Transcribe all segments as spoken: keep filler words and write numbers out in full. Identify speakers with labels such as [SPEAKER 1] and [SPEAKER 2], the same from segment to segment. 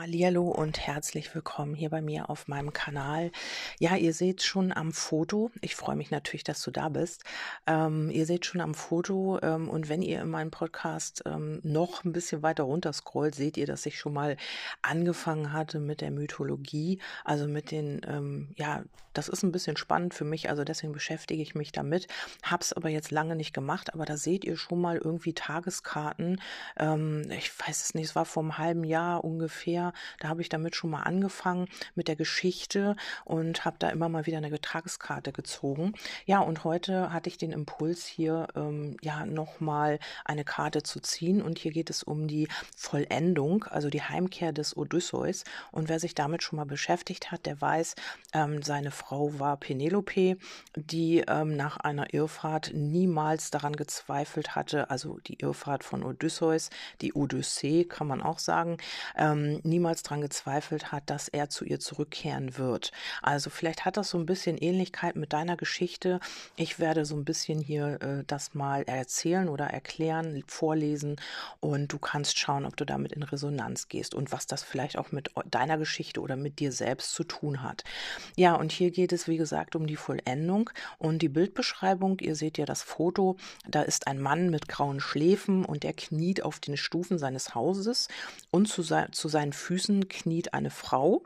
[SPEAKER 1] Hallihallo und herzlich willkommen hier bei mir auf meinem Kanal. Ja, ihr seht schon am Foto, ich freue mich natürlich, dass du da bist. Ähm, ihr seht schon am Foto ähm, und wenn ihr in meinem Podcast ähm, noch ein bisschen weiter runter scrollt, seht ihr, dass ich schon mal angefangen hatte mit der Mythologie, also mit den, ähm, ja, das ist ein bisschen spannend für mich, also deswegen beschäftige ich mich damit, hab's aber jetzt lange nicht gemacht, aber da seht ihr schon mal irgendwie Tageskarten. Ähm, ich weiß es nicht, es war vor einem halben Jahr ungefähr. Da habe ich damit schon mal angefangen mit der Geschichte und habe da immer mal wieder eine Tageskarte gezogen. Ja, und heute hatte ich den Impuls hier, ähm, ja, nochmal eine Karte zu ziehen. Und hier geht es um die Vollendung, also die Heimkehr des Odysseus. Und wer sich damit schon mal beschäftigt hat, der weiß, ähm, seine Frau war Penelope, die ähm, nach einer Irrfahrt niemals daran gezweifelt hatte, also die Irrfahrt von Odysseus, die Odyssee kann man auch sagen, ähm, niemals daran gezweifelt hat, dass er zu ihr zurückkehren wird. Also vielleicht hat das so ein bisschen Ähnlichkeit mit deiner Geschichte. Ich werde so ein bisschen hier äh, das mal erzählen oder erklären, vorlesen und du kannst schauen, ob du damit in Resonanz gehst und was das vielleicht auch mit deiner Geschichte oder mit dir selbst zu tun hat. Ja, und hier geht es, wie gesagt, um die Vollendung und die Bildbeschreibung. Ihr seht ja das Foto, da ist ein Mann mit grauen Schläfen und der kniet auf den Stufen seines Hauses und zu, sei zu seinen Füßen kniet eine Frau,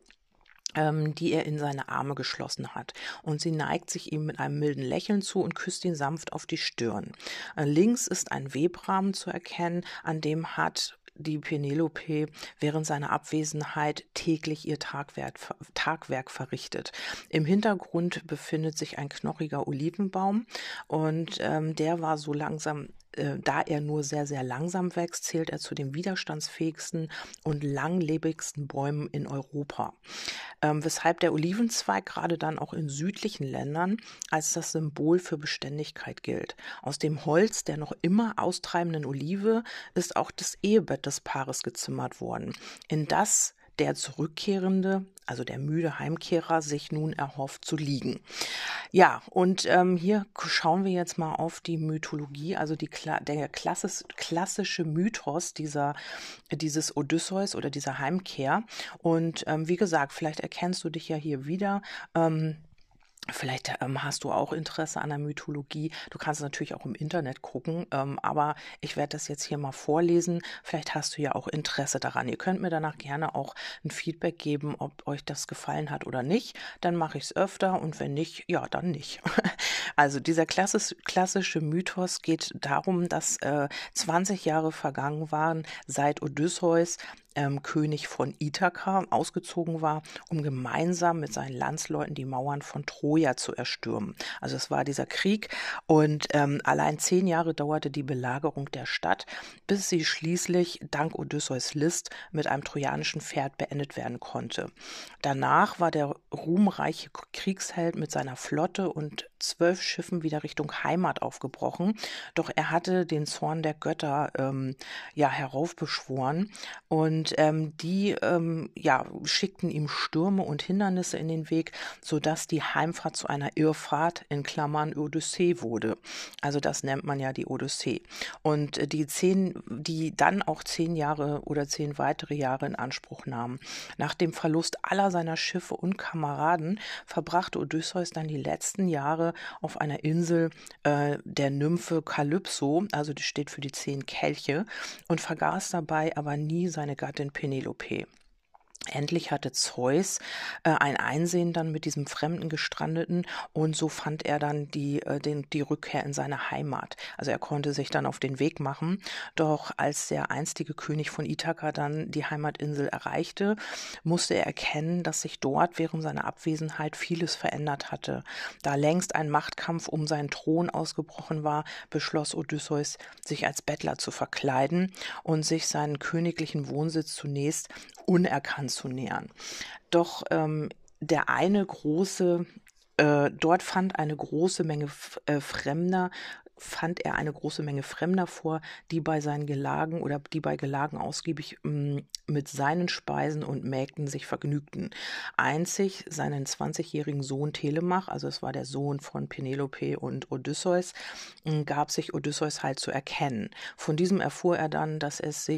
[SPEAKER 1] ähm, die er in seine Arme geschlossen hat. Und sie neigt sich ihm mit einem milden Lächeln zu und küsst ihn sanft auf die Stirn. Äh, links ist ein Webrahmen zu erkennen, an dem hat die Penelope während seiner Abwesenheit täglich ihr Tagwerk, Tagwerk verrichtet. Im Hintergrund befindet sich ein knochiger Olivenbaum und ähm, der war so langsam, äh, da er nur sehr, sehr langsam wächst, zählt er zu den widerstandsfähigsten und langlebigsten Bäumen in Europa. Ähm, weshalb der Olivenzweig gerade dann auch in südlichen Ländern als das Symbol für Beständigkeit gilt. Aus dem Holz der noch immer austreibenden Olive ist auch das Ehebett des Paares gezimmert worden, in das der Zurückkehrende, also der müde Heimkehrer, sich nun erhofft zu liegen. Ja, und ähm, hier schauen wir jetzt mal auf die Mythologie, also die, Kla der klassis klassische Mythos dieser, dieses Odysseus oder dieser Heimkehr. Und ähm, wie gesagt, vielleicht erkennst du dich ja hier wieder. Ähm, Vielleicht ähm, hast du auch Interesse an der Mythologie. Du kannst natürlich auch im Internet gucken, ähm, aber ich werde das jetzt hier mal vorlesen. Vielleicht hast du ja auch Interesse daran. Ihr könnt mir danach gerne auch ein Feedback geben, ob euch das gefallen hat oder nicht. Dann mache ich es öfter und wenn nicht, ja, dann nicht. Also dieser klassisch, klassische Mythos geht darum, dass äh, zwanzig Jahre vergangen waren, seit Odysseus ähm, König von Ithaka ausgezogen war, um gemeinsam mit seinen Landsleuten die Mauern von Troja zu erstürmen. Also es war dieser Krieg und ähm, allein zehn Jahre dauerte die Belagerung der Stadt, bis sie schließlich dank Odysseus List mit einem trojanischen Pferd beendet werden konnte. Danach war der ruhmreiche Kriegsheld mit seiner Flotte und zwölf Schiffen wieder Richtung Heimat aufgebrochen, doch er hatte den Zorn der Götter ähm, ja heraufbeschworen und ähm, die ähm, ja, schickten ihm Stürme und Hindernisse in den Weg, sodass die Heimfahrt zu einer Irrfahrt in Klammern Odyssee wurde. Also das nennt man ja die Odyssee. Und äh, die zehn, die dann auch zehn Jahre oder zehn weitere Jahre in Anspruch nahmen. Nach dem Verlust aller seiner Schiffe und Kameraden verbrachte Odysseus dann die letzten Jahre auf einer Insel äh, der Nymphe Kalypso, also die steht für die zehn Kelche, und vergaß dabei aber nie seine Gattin Penelope. Endlich hatte Zeus äh, ein Einsehen dann mit diesem fremden Gestrandeten und so fand er dann die, äh, den, die Rückkehr in seine Heimat. Also er konnte sich dann auf den Weg machen, doch als der einstige König von Ithaka dann die Heimatinsel erreichte, musste er erkennen, dass sich dort während seiner Abwesenheit vieles verändert hatte. Da längst ein Machtkampf um seinen Thron ausgebrochen war, beschloss Odysseus, sich als Bettler zu verkleiden und sich seinen königlichen Wohnsitz zunächst unerkannt zu nähern. Doch ähm, der eine große, äh, dort fand eine große Menge äh, Fremder, fand er eine große Menge Fremder vor, die bei seinen Gelagen oder die bei Gelagen ausgiebig mh, mit seinen Speisen und Mägden sich vergnügten. Einzig seinen zwanzigjährigen Sohn Telemach, also es war der Sohn von Penelope und Odysseus, mh, gab sich Odysseus halt zu erkennen. Von diesem erfuhr er dann, dass es sich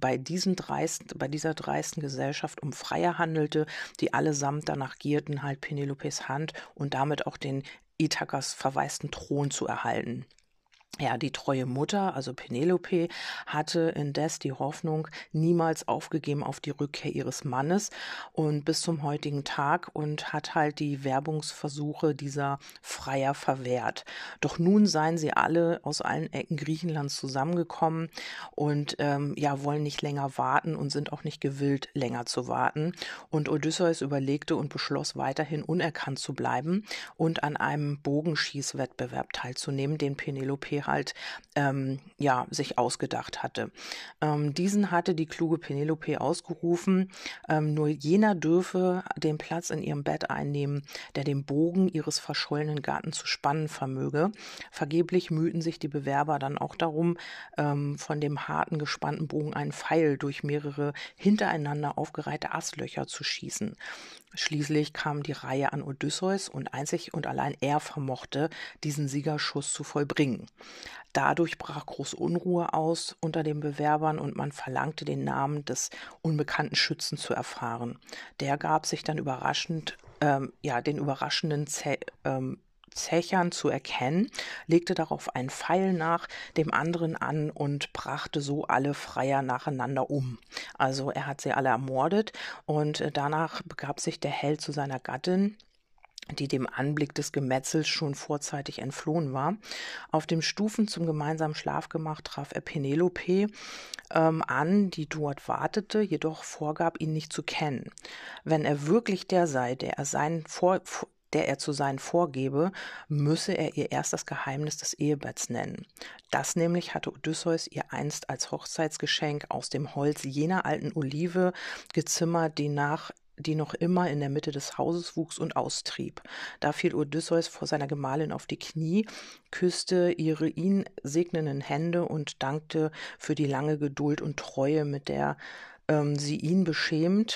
[SPEAKER 1] bei diesen dreisten, bei dieser dreisten Gesellschaft um Freier handelte, die allesamt danach gierten, halt Penelopes Hand und damit auch den Ithakas verwaisten Thron zu erhalten. Ja, die treue Mutter, also Penelope, hatte indes die Hoffnung niemals aufgegeben auf die Rückkehr ihres Mannes und bis zum heutigen Tag und hat halt die Werbungsversuche dieser Freier verwehrt. Doch nun seien sie alle aus allen Ecken Griechenlands zusammengekommen und ähm, ja, wollen nicht länger warten und sind auch nicht gewillt, länger zu warten. Und Odysseus überlegte und beschloss, weiterhin unerkannt zu bleiben und an einem Bogenschießwettbewerb teilzunehmen, den Penelope halt ähm, ja, sich ausgedacht hatte. Ähm, diesen hatte die kluge Penelope ausgerufen, ähm, nur jener dürfe den Platz in ihrem Bett einnehmen, der den Bogen ihres verschollenen Gatten zu spannen vermöge. Vergeblich mühten sich die Bewerber dann auch darum, ähm, von dem harten, gespannten Bogen einen Pfeil durch mehrere hintereinander aufgereihte Astlöcher zu schießen. Schließlich kam die Reihe an Odysseus und einzig und allein er vermochte, diesen Siegerschuss zu vollbringen. Dadurch brach große Unruhe aus unter den Bewerbern und man verlangte, den Namen des unbekannten Schützen zu erfahren. Der gab sich dann überraschend, ähm, ja, den überraschenden Zä ähm, Zechern zu erkennen, legte darauf einen Pfeil nach dem anderen an und brachte so alle Freier nacheinander um. Also er hat sie alle ermordet und äh, danach begab sich der Held zu seiner Gattin, die dem Anblick des Gemetzels schon vorzeitig entflohen war. Auf den Stufen zum gemeinsamen Schlafgemach traf er Penelope ähm, an, die dort wartete, jedoch vorgab, ihn nicht zu kennen. Wenn er wirklich der sei, der er seinen Vor der er zu sein vorgebe, müsse er ihr erst das Geheimnis des Ehebetts nennen. Das nämlich hatte Odysseus ihr einst als Hochzeitsgeschenk aus dem Holz jener alten Olive gezimmert, die nach die noch immer in der Mitte des Hauses wuchs und austrieb. Da fiel Odysseus vor seiner Gemahlin auf die Knie, küsste ihre ihn segnenden Hände und dankte für die lange Geduld und Treue, mit der ähm, sie ihn beschämt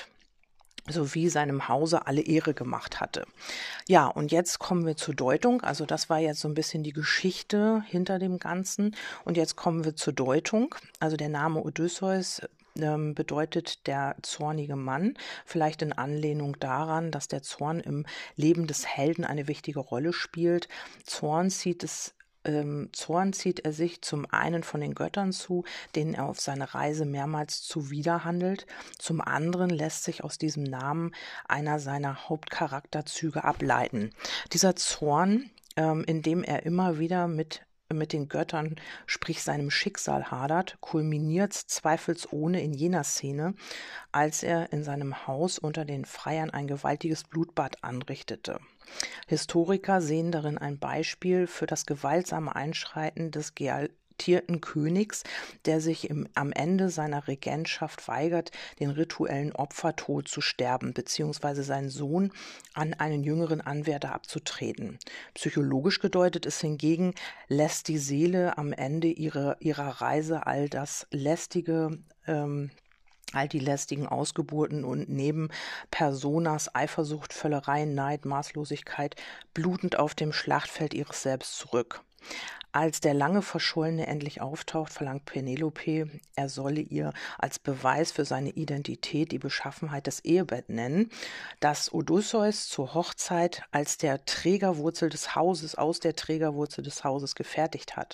[SPEAKER 1] sowie seinem Hause alle Ehre gemacht hatte. Ja, und jetzt kommen wir zur Deutung. Also das war jetzt so ein bisschen die Geschichte hinter dem Ganzen. Und jetzt kommen wir zur Deutung. Also der Name Odysseus ähm, bedeutet der zornige Mann, vielleicht in Anlehnung daran, dass der Zorn im Leben des Helden eine wichtige Rolle spielt. Zorn zieht es Ähm, Zorn zieht er sich zum einen von den Göttern zu, denen er auf seiner Reise mehrmals zuwiderhandelt. Zum anderen lässt sich aus diesem Namen einer seiner Hauptcharakterzüge ableiten. Dieser Zorn, ähm, in dem er immer wieder mit mit den Göttern, sprich seinem Schicksal hadert, kulminiert zweifelsohne in jener Szene, als er in seinem Haus unter den Freiern ein gewaltiges Blutbad anrichtete. Historiker sehen darin ein Beispiel für das gewaltsame Einschreiten des gealtierten Königs, der sich im, am Ende seiner Regentschaft weigert, den rituellen Opfertod zu sterben, beziehungsweise seinen Sohn an einen jüngeren Anwärter abzutreten. Psychologisch gedeutet ist hingegen, lässt die Seele am Ende ihrer, ihrer Reise all das lästige, ähm, all die lästigen Ausgeburten und Nebenpersonas, Eifersucht, Völlerei, Neid, Maßlosigkeit blutend auf dem Schlachtfeld ihres Selbst zurück. Als der lange Verschollene endlich auftaucht, verlangt Penelope, er solle ihr als Beweis für seine Identität die Beschaffenheit des Ehebett nennen, das Odysseus zur Hochzeit als der Trägerwurzel des Hauses, aus der Trägerwurzel des Hauses gefertigt hat.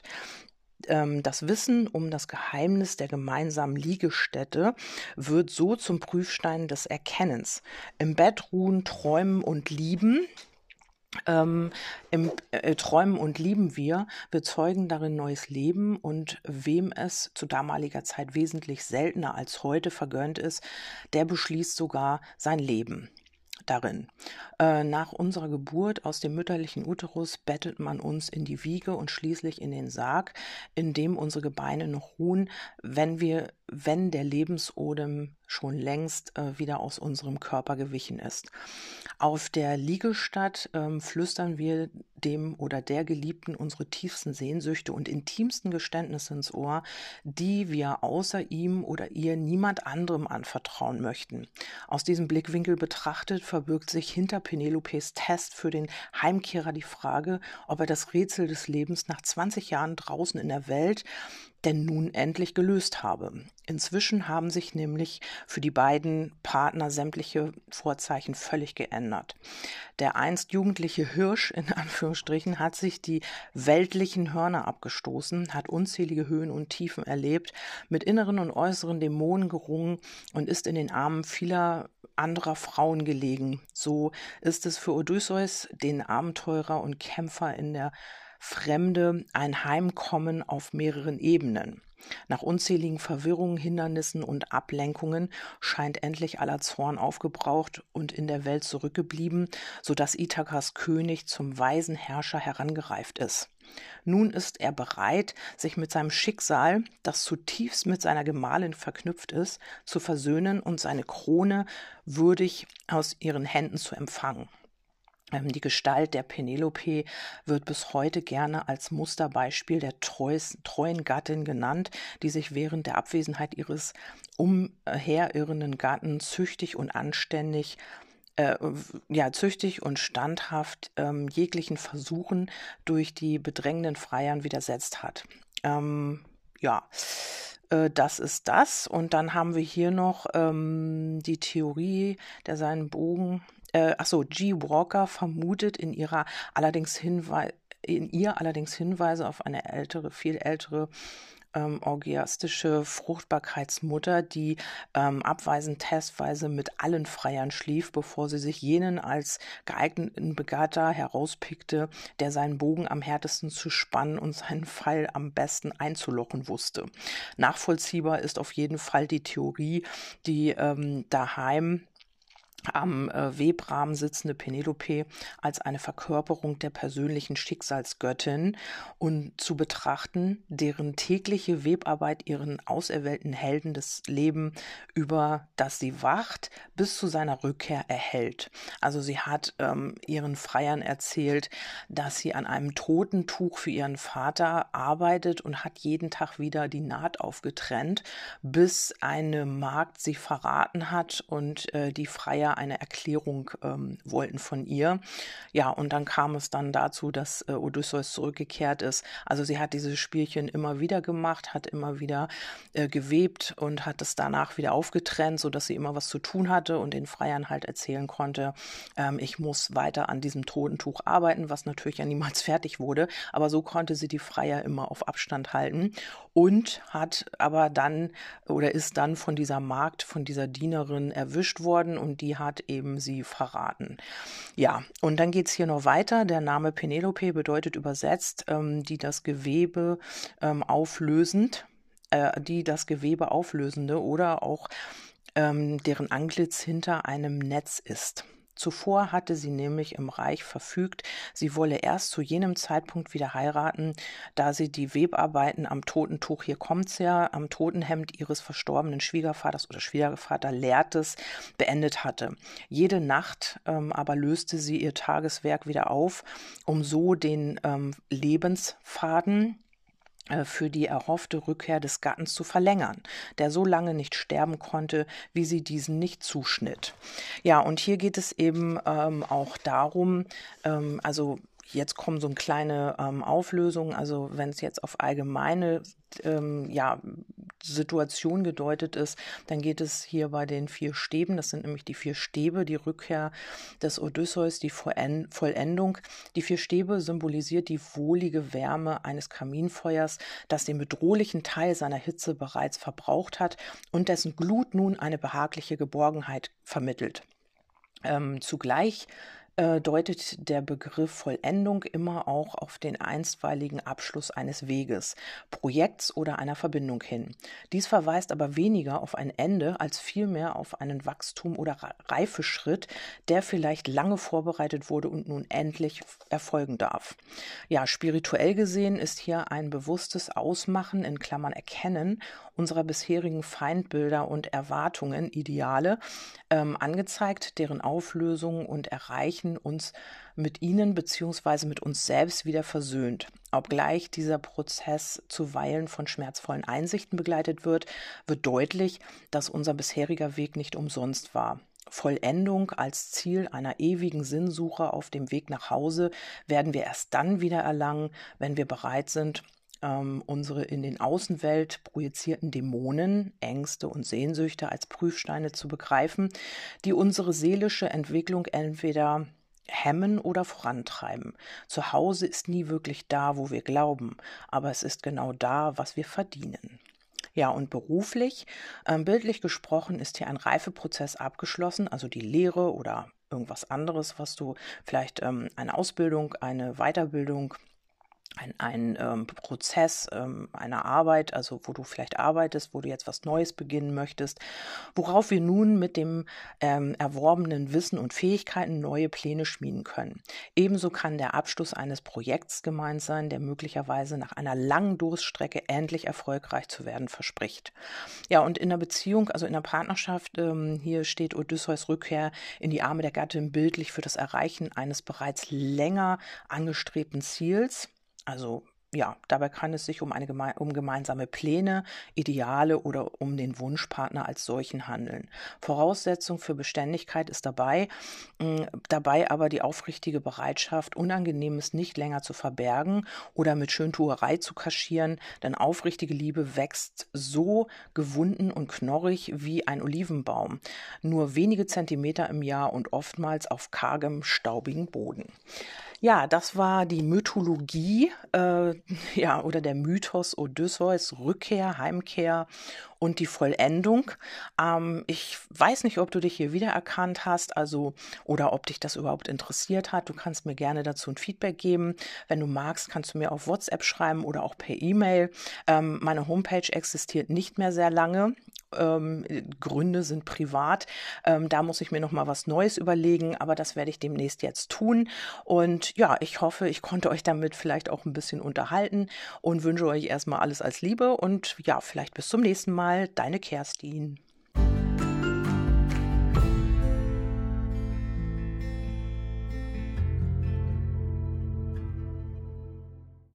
[SPEAKER 1] Das Wissen um das Geheimnis der gemeinsamen Liegestätte wird so zum Prüfstein des Erkennens. Im Bett ruhen, träumen und lieben. Ähm, im äh, Träumen und lieben wir, wir zeugen darin neues Leben und wem es zu damaliger Zeit wesentlich seltener als heute vergönnt ist, der beschließt sogar sein Leben darin. Äh, nach unserer Geburt aus dem mütterlichen Uterus bettet man uns in die Wiege und schließlich in den Sarg, in dem unsere Gebeine noch ruhen, wenn wir, wenn der Lebensodem schon längst äh, wieder aus unserem Körper gewichen ist. Auf der Liegestatt ähm, flüstern wir dem oder der Geliebten unsere tiefsten Sehnsüchte und intimsten Geständnisse ins Ohr, die wir außer ihm oder ihr niemand anderem anvertrauen möchten. Aus diesem Blickwinkel betrachtet verbirgt sich hinter Penelopes Test für den Heimkehrer die Frage, ob er das Rätsel des Lebens nach zwanzig Jahren draußen in der Welt denn nun endlich gelöst habe. Inzwischen haben sich nämlich für die beiden Partner sämtliche Vorzeichen völlig geändert. Der einst jugendliche Hirsch, in Anführungsstrichen, hat sich die weltlichen Hörner abgestoßen, hat unzählige Höhen und Tiefen erlebt, mit inneren und äußeren Dämonen gerungen und ist in den Armen vieler anderer Frauen gelegen. So ist es für Odysseus, den Abenteurer und Kämpfer in der Fremde, ein Heimkommen auf mehreren Ebenen. Nach unzähligen Verwirrungen, Hindernissen und Ablenkungen scheint endlich aller Zorn aufgebraucht und in der Welt zurückgeblieben, sodass Ithakas König zum weisen Herrscher herangereift ist. Nun ist er bereit, sich mit seinem Schicksal, das zutiefst mit seiner Gemahlin verknüpft ist, zu versöhnen und seine Krone würdig aus ihren Händen zu empfangen. Die Gestalt der Penelope wird bis heute gerne als Musterbeispiel der treus, treuen Gattin genannt, die sich während der Abwesenheit ihres umherirrenden Gatten züchtig und anständig, äh, ja, züchtig und standhaft ähm, jeglichen Versuchen durch die bedrängenden Freiern widersetzt hat. Ähm, ja, äh, das ist das. Und dann haben wir hier noch ähm, die Theorie, der seinen Bogen Äh, achso, G. Walker vermutet in ihrer allerdings Hinweis, in ihr allerdings Hinweise auf eine ältere, viel ältere ähm, orgiastische Fruchtbarkeitsmutter, die ähm, abweisend testweise mit allen Freiern schlief, bevor sie sich jenen als geeigneten Begatter herauspickte, der seinen Bogen am härtesten zu spannen und seinen Pfeil am besten einzulochen wusste. Nachvollziehbar ist auf jeden Fall die Theorie, die ähm, daheim am äh, Webrahmen sitzende Penelope als eine Verkörperung der persönlichen Schicksalsgöttin und zu betrachten, deren tägliche Webarbeit ihren auserwählten Helden das Leben, über das sie wacht, bis zu seiner Rückkehr erhält. Also sie hat ähm, ihren Freiern erzählt, dass sie an einem Totentuch für ihren Vater arbeitet und hat jeden Tag wieder die Naht aufgetrennt, bis eine Magd sie verraten hat und äh, die Freier eine Erklärung ähm, wollten von ihr. Ja, und dann kam es dann dazu, dass äh, Odysseus zurückgekehrt ist. Also sie hat dieses Spielchen immer wieder gemacht, hat immer wieder äh, gewebt und hat es danach wieder aufgetrennt, sodass sie immer was zu tun hatte und den Freiern halt erzählen konnte, ähm, ich muss weiter an diesem Totentuch arbeiten, was natürlich ja niemals fertig wurde. Aber so konnte sie die Freier immer auf Abstand halten und hat aber dann oder ist dann von dieser Magd, von dieser Dienerin erwischt worden und die hat eben sie verraten. Ja, und dann geht es hier noch weiter. Der Name Penelope bedeutet übersetzt, ähm, die das Gewebe ähm, auflösend, äh, die das Gewebe auflösende oder auch ähm, deren Antlitz hinter einem Netz ist. Zuvor hatte sie nämlich im Reich verfügt, sie wolle erst zu jenem Zeitpunkt wieder heiraten, da sie die Webarbeiten am Totentuch, hier kommt's ja, am Totenhemd ihres verstorbenen Schwiegervaters oder Schwiegervater Laertes beendet hatte. Jede Nacht ähm, aber löste sie ihr Tageswerk wieder auf, um so den ähm, Lebensfaden für die erhoffte Rückkehr des Gatten zu verlängern, der so lange nicht sterben konnte, wie sie diesen nicht zuschnitt. Ja, und hier geht es eben ähm, auch darum, ähm, also jetzt kommen so eine kleine ähm, Auflösung, also wenn es jetzt auf allgemeine ähm, ja, Situation gedeutet ist, dann geht es hier bei den vier Stäben, das sind nämlich die vier Stäbe, die Rückkehr des Odysseus, die Vollendung. Die vier Stäbe symbolisiert die wohlige Wärme eines Kaminfeuers, das den bedrohlichen Teil seiner Hitze bereits verbraucht hat und dessen Glut nun eine behagliche Geborgenheit vermittelt. Ähm, zugleich äh, deutet der Begriff Vollendung immer auch auf den einstweiligen Abschluss eines Weges, Projekts oder einer Verbindung hin. Dies verweist aber weniger auf ein Ende als vielmehr auf einen Wachstum- oder Reifeschritt, der vielleicht lange vorbereitet wurde und nun endlich erfolgen darf. Ja, spirituell gesehen ist hier ein bewusstes Ausmachen, in Klammern Erkennen, unserer bisherigen Feindbilder und Erwartungen, Ideale, ähm, angezeigt, deren Auflösung und Erreichen uns mit ihnen bzw. mit uns selbst wieder versöhnt. Obgleich dieser Prozess zuweilen von schmerzvollen Einsichten begleitet wird, wird deutlich, dass unser bisheriger Weg nicht umsonst war. Vollendung als Ziel einer ewigen Sinnsuche auf dem Weg nach Hause werden wir erst dann wieder erlangen, wenn wir bereit sind, ähm, unsere in den Außenwelt projizierten Dämonen, Ängste und Sehnsüchte als Prüfsteine zu begreifen, die unsere seelische Entwicklung entweder hemmen oder vorantreiben. Zu Hause ist nie wirklich da, wo wir glauben, aber es ist genau da, was wir verdienen. Ja, und beruflich, ähm, bildlich gesprochen, ist hier ein Reifeprozess abgeschlossen, also die Lehre oder irgendwas anderes, was du vielleicht ähm, eine Ausbildung, eine Weiterbildung, ein, ein ähm, Prozess ähm, einer Arbeit, also wo du vielleicht arbeitest, wo du jetzt was Neues beginnen möchtest, worauf wir nun mit dem ähm, erworbenen Wissen und Fähigkeiten neue Pläne schmieden können. Ebenso kann der Abschluss eines Projekts gemeint sein, der möglicherweise nach einer langen Durststrecke endlich erfolgreich zu werden verspricht. Ja, und in der Beziehung, also in der Partnerschaft, ähm, hier steht Odysseus Rückkehr in die Arme der Gattin bildlich für das Erreichen eines bereits länger angestrebten Ziels. Also ja, dabei kann es sich um, eine geme um gemeinsame Pläne, Ideale oder um den Wunschpartner als solchen handeln. Voraussetzung für Beständigkeit ist dabei, mh, dabei aber die aufrichtige Bereitschaft, Unangenehmes nicht länger zu verbergen oder mit Schöntuerei zu kaschieren, denn aufrichtige Liebe wächst so gewunden und knorrig wie ein Olivenbaum, nur wenige Zentimeter im Jahr und oftmals auf kargem, staubigen Boden. Ja, das war die Mythologie, äh, ja, oder der Mythos Odysseus, Rückkehr, Heimkehr und die Vollendung. Ähm, ich weiß nicht, ob du dich hier wiedererkannt hast, also oder ob dich das überhaupt interessiert hat. Du kannst mir gerne dazu ein Feedback geben. Wenn du magst, kannst du mir auf WhatsApp schreiben oder auch per E-Mail. Ähm, meine Homepage existiert nicht mehr sehr lange. Ähm, Gründe sind privat. Ähm, da muss ich mir noch mal was Neues überlegen, aber das werde ich demnächst jetzt tun. Und ja, ich hoffe, ich konnte euch damit vielleicht auch ein bisschen unterhalten und wünsche euch erstmal alles als Liebe und ja, vielleicht bis zum nächsten Mal. Deine Kerstin.